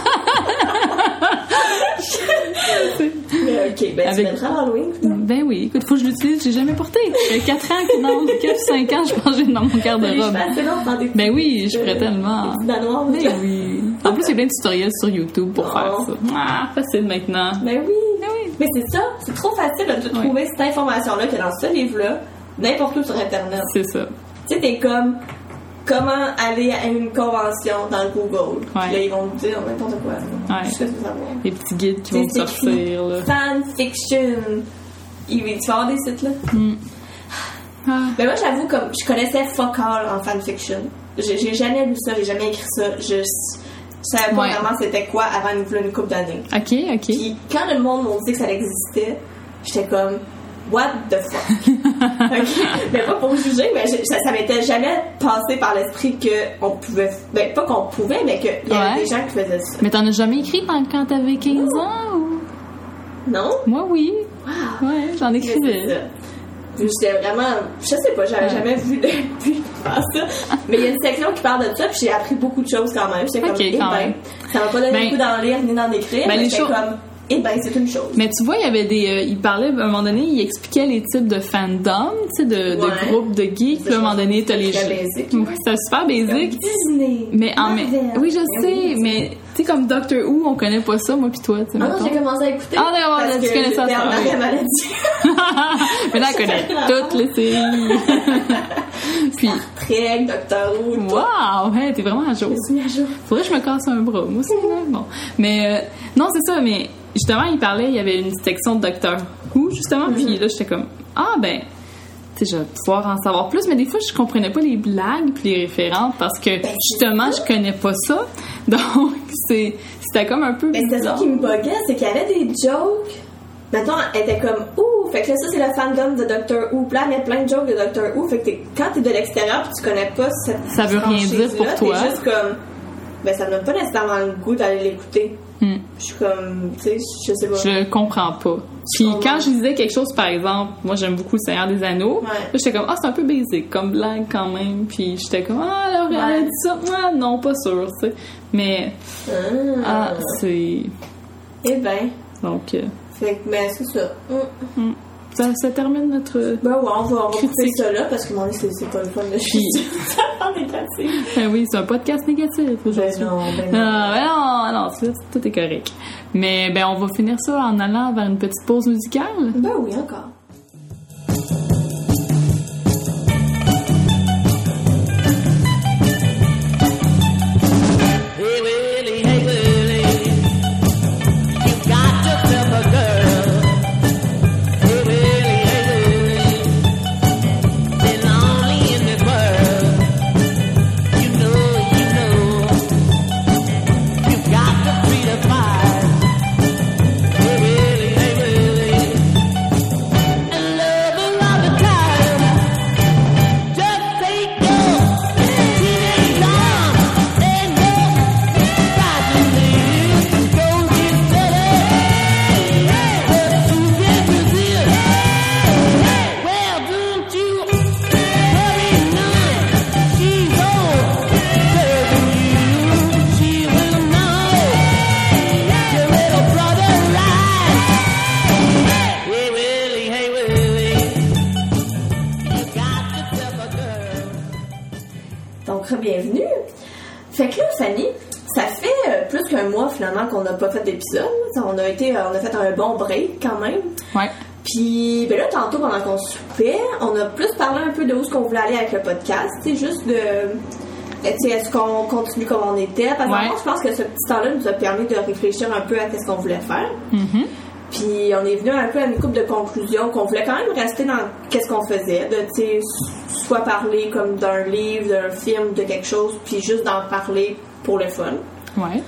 Mais ok, ben tu mettras Halloween. Ben oui, écoute, faut que je l'utilise. J'ai jamais porté. J'ai 4 ans, non, 5 ans, je pense que j'ai dans mon garde-robe. Ben oui, je ferais tellement. Ben oui. En plus, il y a plein de tutoriels sur YouTube pour faire ça. Facile maintenant. Ben oui. Mais c'est ça, c'est trop facile de trouver cette information-là que dans ce livre-là. N'importe où sur Internet. C'est ça. Tu sais, t'es comme comment aller à une convention dans le Google. Puis là, ils vont te dire n'importe quoi. Juste que tu veux savoir. Les petits guides qui vont te sortir. Là. Fanfiction. Tu vas avoir des sites là? Mais moi, j'avoue, comme je connaissais fuck all en fanfiction. J'ai jamais lu ça, j'ai jamais écrit ça. Je savais pas vraiment c'était quoi avant une couple d'années. OK. Puis quand le monde m'a dit que ça existait, j'étais comme... What the fuck? Mais pas pour juger, mais ça m'était jamais passé par l'esprit qu'on pouvait. Ben, pas qu'on pouvait, mais qu'il y avait des gens qui faisaient ça. Mais t'en as jamais écrit quand t'avais 15 ans? Ou... Non? Moi, oui. Wow. Ouais, j'en écrivais. J'étais vraiment. Je sais pas, j'avais jamais vu de faire ça. Mais il y a une section qui parle de ça, puis j'ai appris beaucoup de choses quand même. J'étais comme, quand même. Ça m'a pas donné le coup d'en lire ni d'en écrire, mais j'étais comme. Eh ben, c'est une chose. Mais tu vois, il y avait il parlait, à un moment donné, il expliquait les types de fandom, tu sais, de groupes de geeks. Puis à un moment donné, t'as les jeux. C'est super basique. Disney. Mais oui, je sais, mais tu sais, comme Doctor Who, on connaît pas ça, moi pis toi. Ah non, j'ai commencé à écouter. Ah d'accord, tu connais ça. Mais là, elle connaît toutes les séries. Puis Star Trek, Doctor Who. Wow, hey, t'es vraiment à jour. Je suis à jour. Faudrait que je me casse un bras, moi aussi. Bon. Mais non, c'est ça, mais justement, il parlait, il y avait une section de Doctor Who, justement, puis là, j'étais comme, ah ben, tu sais, je vais pouvoir en savoir plus, mais des fois, je comprenais pas les blagues puis les références parce que, justement, je connais pas ça. Donc, c'était comme un peu bizarre. Mais c'était ça qui me buguait, c'est qu'il y avait des jokes. Mettons, elle était comme ouh, fait que là, ça c'est le fandom de Doctor Who. Puis là, il y a plein de jokes de Doctor Who. Fait que quand t'es de l'extérieur pis tu connais pas ça veut rien dire pour toi. T'es juste comme, ben ça me donne pas nécessairement le goût d'aller l'écouter. Je suis comme, tu sais, je sais pas. Je comprends pas. Puis quand je disais quelque chose, par exemple, moi j'aime beaucoup le Seigneur des Anneaux, là j'étais comme, c'est un peu basic comme blague quand même. Puis j'étais comme, alors elle a dit ça. Ah, non, pas sûr, tu sais. Mais, c'est. Eh ben. Donc. Fait que, ben, c'est ça. Ça termine notre. Ben ouais, on va couper ça là parce que mon nez, c'est pas le fun de chier. Ça part négatif. Ben oui, c'est un podcast négatif aujourd'hui. Non, tout est correct. Mais ben on va finir ça en allant vers une petite pause musicale. Ben oui, encore. Bienvenue. Fait que là, Fanny, ça fait plus qu'un mois finalement qu'on n'a pas fait d'épisode. On a fait un bon break quand même. Ouais. Puis ben là, tantôt pendant qu'on soupait, on a plus parlé un peu de où est-ce qu'on voulait aller avec le podcast. C'est juste de, est-ce qu'on continue comme on était. Parce que je pense que ce petit temps-là nous a permis de réfléchir un peu à ce qu'on voulait faire. Mm-hmm. Puis on est venu un peu à une couple de conclusions qu'on voulait quand même rester dans qu'est-ce qu'on faisait, de soit parler comme d'un livre, d'un film, de quelque chose, puis juste d'en parler pour le fun. Ouais.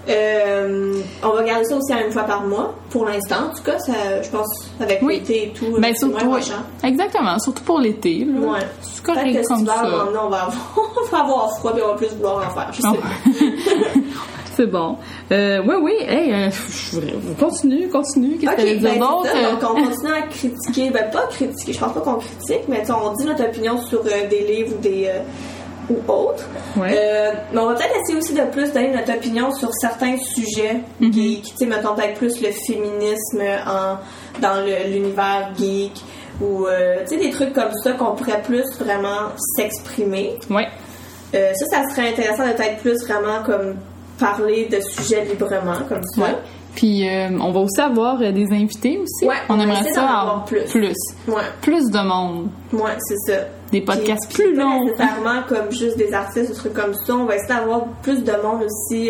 On va garder ça aussi à une fois par mois, pour l'instant. En tout cas, ça, je pense, avec l'été et tout, ben, c'est surtout, moins méchant. Exactement, surtout pour l'été. Là. Ouais. C'est correct comme ça. On va avoir froid, puis on va plus vouloir en faire. Je sais pas. C'est bon. Oui. Hey, continue. Qu'est-ce que tu allais dire d'autre? Donc, on continue à critiquer. Ben, pas critiquer. Je pense pas qu'on critique, mais on dit notre opinion sur des livres ou autres. Ouais. Mais on va peut-être essayer aussi de plus donner notre opinion sur certains sujets geek. Tu sais, mettons peut-être plus le féminisme dans l'univers geek. Ou, tu sais, des trucs comme ça qu'on pourrait plus vraiment s'exprimer. Ouais. Ça serait intéressant de peut-être plus vraiment comme parler de sujets librement, comme ça. Ouais. Puis, on va aussi avoir des invités aussi. Ouais, on aimerait ça avoir plus. Ouais. Plus de monde. Ouais, c'est ça. Des podcasts plus longs. Pas nécessairement comme juste des artistes, des trucs comme ça. On va essayer d'avoir plus de monde aussi.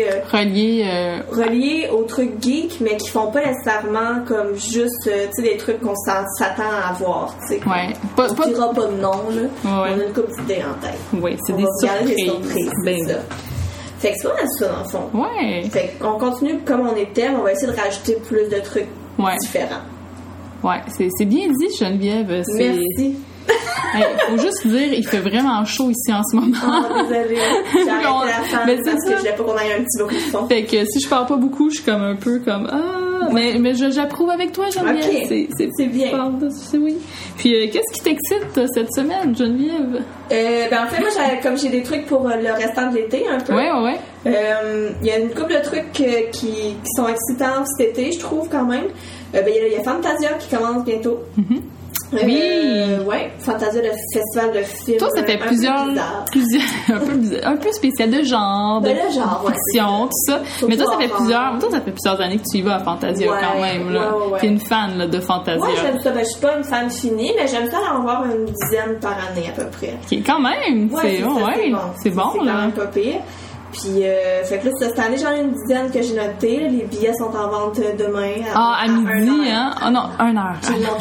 Reliés aux trucs geeks, mais qui font pas nécessairement comme juste, tu sais, des trucs qu'on s'attend à voir, tu sais. Ouais. On dira pas de nom, là. Ouais. On a une couple d'idées en tête. Oui, c'est des surprises. C'est ça. Fait que c'est pas mal ça, dans le fond. Ouais. Fait qu'on continue comme on était, mais on va essayer de rajouter plus de trucs différents. Ouais, c'est bien dit, Geneviève. Merci. Hey, faut juste dire, il fait vraiment chaud ici en ce moment. Oh, désolée. J'ai arrêté la fan parce que je voulais pas qu'on aille un petit bruit de fond. Fait que si je parle pas beaucoup, je suis comme un peu comme Mais j'approuve avec toi, Geneviève. Okay. C'est bien. Oui. Puis, qu'est-ce qui t'excite cette semaine, Geneviève? En fait, moi, comme j'ai des trucs pour le restant de l'été, un peu. Ouais. Il y a une couple de trucs qui sont excitants cet été, je trouve, quand même. Il y a Fantasia qui commence bientôt. Mm-hmm. Oui. Ouais, Fantasia, le festival de films. Toi, ça fait plusieurs un peu spécial de genre, de fiction, tout ça. Mais toi, ça fait plusieurs années que tu y vas à Fantasia quand même, là. Ouais. T'es une fan, là, de Fantasia. Ouais, j'aime ça. Je suis pas une fan finie, mais j'aime ça en voir une dizaine par année, à peu près. OK, quand même. C'est bon, là. C'est quand même pas pire. Puis, fait que là, cette année, j'en ai une dizaine que j'ai notées. Les billets sont en vente demain. À midi, hein? Oh non, 1 heure.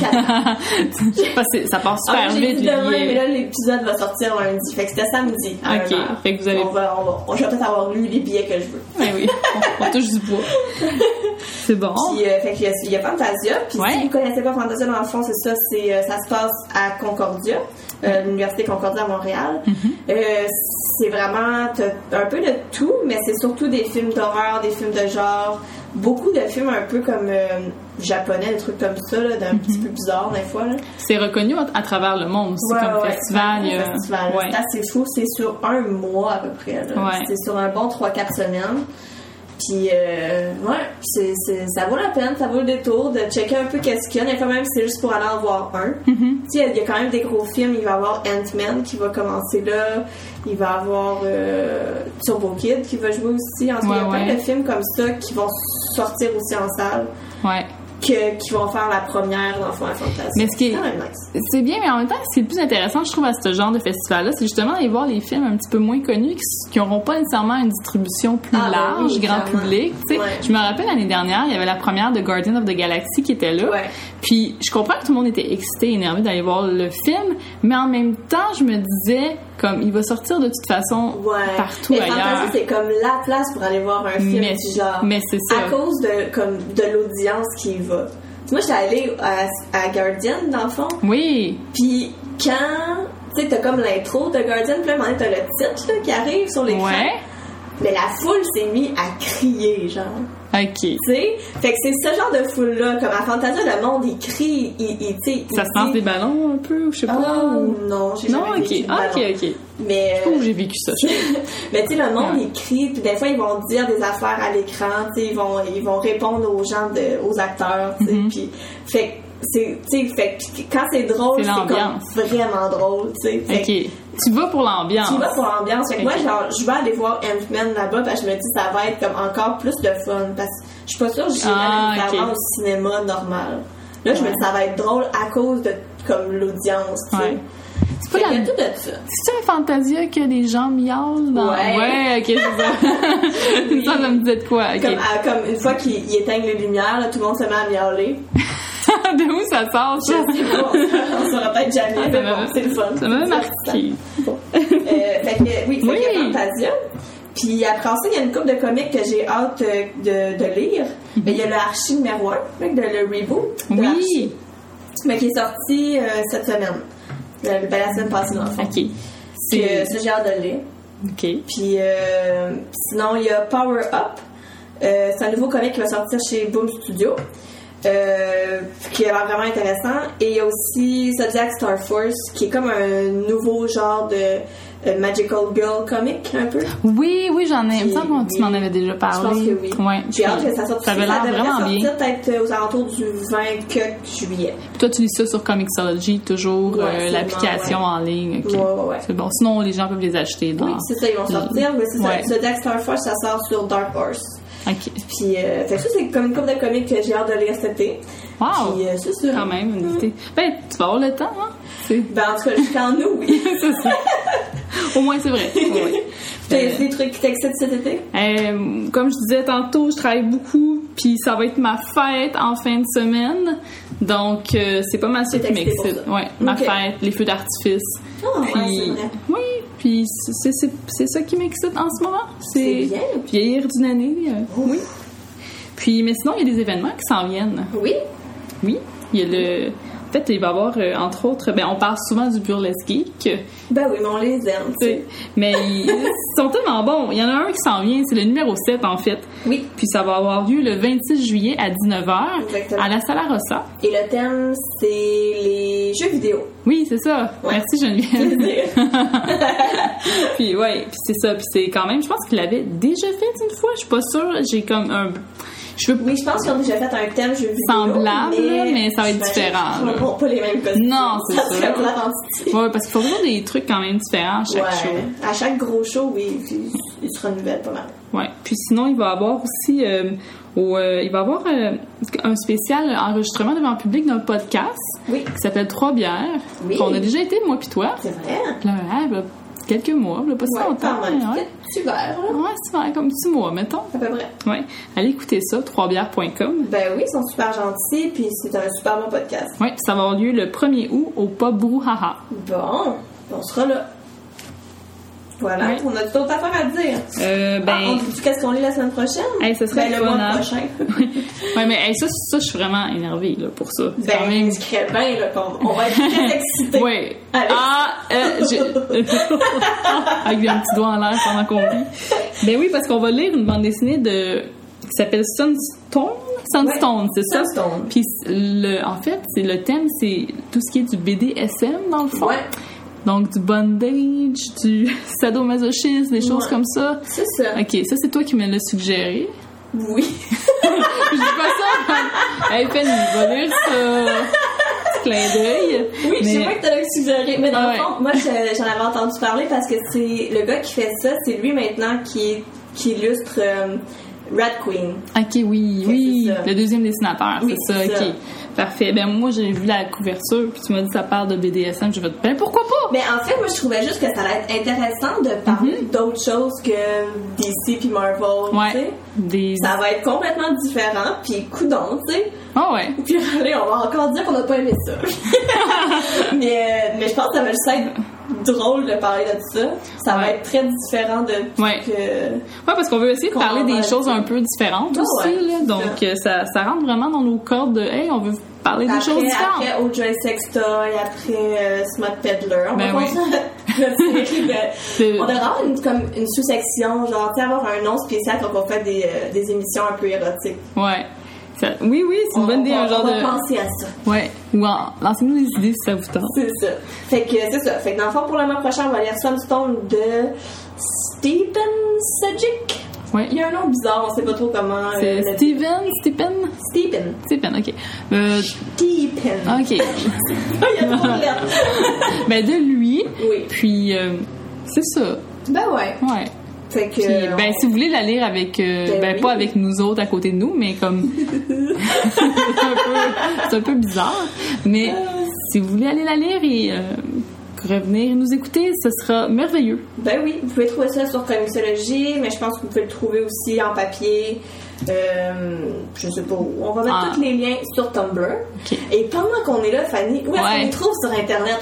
Ça passe super vite, les demain, billets. Mais là, l'épisode va sortir lundi. Fait que c'était samedi. OK. Fait que vous allez... Je vais peut-être avoir lu les billets que je veux. Ben oui. On touche du bois. C'est bon. Puis, fait qu'il y a Fantasia. Puis, si vous ne connaissez pas Fantasia, dans le fond, c'est ça. Ça se passe à Concordia, l'Université Concordia à Montréal. Mm-hmm. C'est vraiment un peu de tout, mais c'est surtout des films d'horreur, des films de genre, beaucoup de films un peu comme japonais, des trucs comme ça, là, d'un petit peu bizarre des fois. Là. C'est reconnu à travers le monde aussi comme festival. C'est assez fou, c'est sur 1 mois à peu près. C'est sur un bon 3-4 semaines. Puis, ça vaut la peine, ça vaut le détour de checker un peu qu'est-ce qu'il y a. Mais quand même, c'est juste pour aller en voir un. Mm-hmm. Tu sais, il y a quand même des gros films. Il va y avoir Ant-Man qui va commencer là. Il va y avoir Turbo Kid qui va jouer aussi. En tout cas, il y a plein de films comme ça qui vont sortir aussi en salle. Ouais. Qui vont faire la première dans Fantasia. Mais c'est bien, mais en même temps, ce qui est le plus intéressant, je trouve, à ce genre de festival-là, c'est justement d'aller voir les films un petit peu moins connus qui n'auront pas nécessairement une distribution plus large, grand public. Ouais. Je me rappelle l'année dernière, il y avait la première de Guardians of the Galaxy qui était là. Ouais. Puis je comprends que tout le monde était excité, énervé d'aller voir le film, mais en même temps, je me disais, comme, il va sortir de toute façon partout ailleurs. Fantasia, c'est comme la place pour aller voir un film du genre. Mais c'est ça. À cause de l'audience qui y va. Moi, j'étais allée à Guardian, dans le fond. Oui. Puis quand, tu sais, t'as comme l'intro de Guardian, puis là, à un moment donné, t'as le titre là, qui arrive sur l'écran. Ouais. Mais la foule s'est mise à crier, genre. OK. Tu sais? Fait que c'est ce genre de foule-là. Comme à Fantasia, le monde, il crie, ça se lance des ballons un peu, ou je sais pas? Non, j'ai jamais vécu de ballon. OK. Mais... Je trouve que j'ai vécu ça. Mais tu sais, le monde, il crie, puis des fois, ils vont dire des affaires à l'écran, tu sais, ils vont répondre aux gens, aux acteurs, tu sais, puis... Fait que quand c'est drôle, c'est comme vraiment drôle, tu sais. OK. Tu vas pour l'ambiance. Tu vas pour l'ambiance. Fait que moi, genre, je vais aller voir Ant-Man là-bas, parce que je me dis, ça va être comme encore plus de fun, parce que je suis pas sûre que j'irai nécessairement au cinéma normal. Là, je me dis, ça va être drôle à cause de, comme, l'audience, tu sais. C'est pas tout de ça. C'est-tu un Fantasia que les gens miaulent dans... Ouais, OK, c'est ça. Ça me disait de quoi? Okay. Comme une fois qu'ils éteignent les lumières, là, tout le monde se met à miauler. De où ça sort, ça? Je sais pas, on saura peut-être jamais, mais bon, c'est le fun. Ça m'a marqué. Bon. Fait que, oui, fait qu'il y a Fantasia. Puis après ça, il y a une couple de comics que j'ai hâte de lire. Mais il y a le Archie numéro 1, le reboot de Archie, mais qui est sorti cette semaine. La semaine passée, dans le fond. OK. Ça, j'ai hâte de le lire. OK. Puis sinon, il y a Power Up. C'est un nouveau comic qui va sortir chez Boom Studio. Qui a l'air vraiment intéressant. Et il y a aussi Zodiac Star Force, qui est comme un nouveau genre de Magical Girl comic, un peu. Oui, j'en ai. Il me semble que tu m'en avais déjà parlé. Je pense que oui. Ouais. J'ai hâte que ça sorte. Ça avait l'air vraiment bien. Ça devrait sortir peut-être aux alentours du 24 juillet. Puis toi, tu lis ça sur Comixology, toujours l'application en ligne. Okay. Ouais. C'est bon. Sinon, les gens peuvent les acheter. Oui, c'est ça, ils vont sortir. Mais c'est ça. Zodiac Star Force, ça sort sur Dark Horse. OK. Puis, ça, c'est comme une couple de comics que j'ai hâte de lire cet été. Wow! Puis, c'est ça. Quand même, une idée. Ben, tu vas avoir le temps, hein? Ben, en tout cas, jusqu'en nous, oui. C'est ça. Au moins, c'est vrai. Oui. T'as des trucs qui t'excitent cet été? Comme je disais tantôt, je travaille beaucoup, puis ça va être ma fête en fin de semaine. Donc, c'est pas mal ça qui m'excite. Ouais, ma fête, les feux d'artifice. Oh, puis, c'est vrai. Oui, puis c'est ça qui m'excite en ce moment. C'est bien. Vieillir d'une année. Oui. Puis, mais sinon, il y a des événements qui s'en viennent. Oui. Oui. Il y a En fait, il va y avoir, entre autres, on parle souvent du burlesque geek. Ben oui, mais on les aime, tu sais. Mais ils sont tellement bons. Il y en a un qui s'en vient, c'est le numéro 7, en fait. Oui. Puis ça va avoir lieu le 26 juillet à 19h. Exactement. À la Sala Rossa. Et le thème, c'est les jeux vidéo. Oui, c'est ça. Ouais. Merci, Geneviève. Puis c'est ça. Puis c'est quand même, je pense qu'il l'avait déjà fait une fois. Je suis pas sûre. J'ai comme un... Oui, je pense qu'ils ont déjà fait un thème jeu vidéo. Semblable, mais ça va être différent. Ils n'ont pas les mêmes costumes. Non, c'est ça. Ça serait l'authenticité. Oui, parce qu'il faut toujours des trucs quand même différents à chaque show. À chaque gros show, oui, il se renouvelle pas mal. Oui. Puis sinon, il va y avoir aussi... il va y avoir un spécial enregistrement devant le public d'un podcast qui s'appelle 3 bières. Oui. On a déjà été, moi puis toi. C'est vrai. Là, quelques mois, pas si longtemps. Petit verre. Ouais, c'est vrai, comme 6 mois, mettons. À peu près. Ouais. Allez écouter ça, 3bières.com. Ben oui, ils sont super gentils, puis c'est un super bon podcast. Oui, ça va avoir lieu le 1er août au Pub Brouhaha. Bon, on sera là. Voilà, on a d'autres affaires à dire. On dit qu'est-ce qu'on lit la semaine prochaine? Ça serait le mois prochain. Oui, mais ça, je suis vraiment énervée là, pour ça. Ben, discret bien, là, on va être très excités. Oui. Avec un petit doigt en l'air pendant qu'on lit. Ben oui, parce qu'on va lire une bande dessinée qui s'appelle Sunstone, c'est ça? Sunstone. Puis, en fait, le thème, c'est tout ce qui est du BDSM, dans le fond. Ouais. Donc, du bondage, du sadomasochisme, des choses comme ça. C'est ça. OK, ça, c'est toi qui me l'as suggéré. Oui. Je dis pas ça. Hey, Penny, va lire ça. Clin d'œil. Oui, je sais pas que tu l'as suggéré. Mais dans le fond, moi, j'en avais entendu parler parce que c'est le gars qui fait ça, c'est lui maintenant qui illustre Rat Queen. OK, oui. Le deuxième dessinateur, oui, c'est ça. OK. Parfait. Ben moi, j'ai vu la couverture, puis tu m'as dit que ça parle de BDSM. Je vais te dire, pourquoi pas? Mais en fait, moi, je trouvais juste que ça allait être intéressant de parler d'autres choses que DC puis Marvel, tu sais. Ça va être complètement différent, puis coudonc, tu sais. Ah ouais. Puis allez, on va encore dire qu'on n'a pas aimé ça. mais je pense que ça va juste être drôle de parler de ça. Ça va être très différent de tout que... parce qu'on veut essayer de parler des choses un peu différentes aussi, là. Donc, ça rentre vraiment dans nos cordes de « Hey, on veut parler des choses différentes. » Après O.J. Sextoy, après Smut Peddler. On va faire ça. On devrait avoir une sous-section, genre, tu sais, avoir un nom spécial quand on fait des émissions un peu érotiques. Ouais. Oui, c'est une bonne idée, un genre de... On va penser à ça. Ouais. Ou lancez-nous des idées si ça vous tente. C'est ça. Fait que dans le fond, pour le mois prochain, on va lire Sunstone de Stephen Sejic. Ouais. Il y a un nom bizarre, on sait pas trop comment. C'est Stephen, ok. Stephen. Ok. Il y a trop de lettres. Ben, de lui. Oui. Puis, c'est ça. Ben ouais. Ouais. Fait que, puis, si vous voulez la lire avec pas avec nous autres à côté de nous, mais comme c'est un peu bizarre, mais si vous voulez aller la lire et revenir nous écouter, ce sera merveilleux. Ben oui, vous pouvez trouver ça sur Comixologie, mais je pense que vous pouvez le trouver aussi en papier. Je sais pas où. On va mettre tous les liens sur Tumblr. Okay. Et pendant qu'on est là, Fanny, où est-ce qu'on nous trouve sur Internet?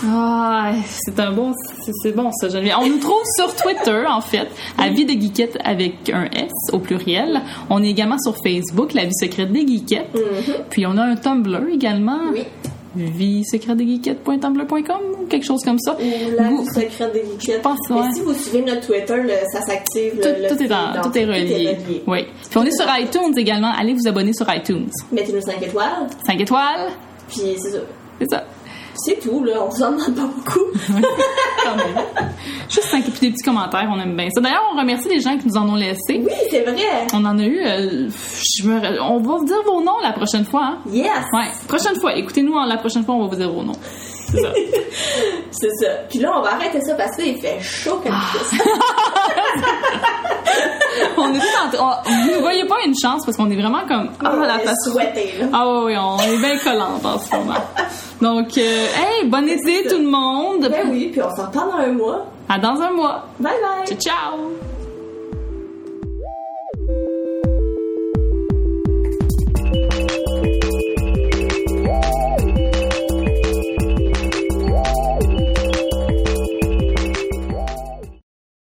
C'est bon ça, Geneviève. On nous trouve sur Twitter, en fait, à Vie de Geekette avec un S au pluriel. On est également sur Facebook, La Vie secrète des Geekettes. Puis on a un Tumblr également. Oui. viesecrètesdesgeekettes.tumblr.com ou quelque chose comme ça. Ou La Vie secrète des Geekettes. Je pense, Et si vous suivez notre Twitter, ça s'active. Tout est relié. Oui. Puis on est sur iTunes également. Allez vous abonner sur iTunes. Mettez-nous 5 étoiles. 5 étoiles. Puis c'est ça. C'est ça. C'est tout, là. On vous en demande pas beaucoup. Quand même. Juste 5 et puis des petits commentaires, on aime bien ça. D'ailleurs, on remercie les gens qui nous en ont laissé. Oui, c'est vrai. On en a eu... on va vous dire vos noms la prochaine fois. Hein? Yes. Ouais, prochaine fois. Écoutez-nous la prochaine fois, on va vous dire vos noms. C'est ça. C'est ça. Puis là, on va arrêter ça parce qu'il fait chaud comme ça. On est vous ne voyez pas une chance parce qu'on est vraiment comme... la face souhaitée, là. Ah oui, on est bien collante en ce moment. Donc, hey, bonne été tout le monde. Ben oui, puis on s'en reparle dans un mois. À dans un mois. Bye bye. Ciao.